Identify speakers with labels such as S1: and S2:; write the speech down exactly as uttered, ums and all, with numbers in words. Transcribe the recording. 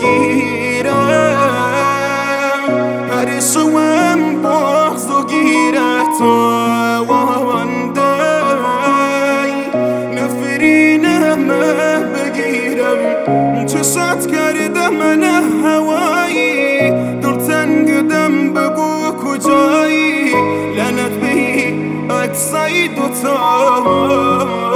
S1: گیرم هر شوم بغض و گیره تا وانده نفرینمه بگیرم چشت کرده من هوایی دل تنگدم بگو کجایی لعنت بی عکسای دوتا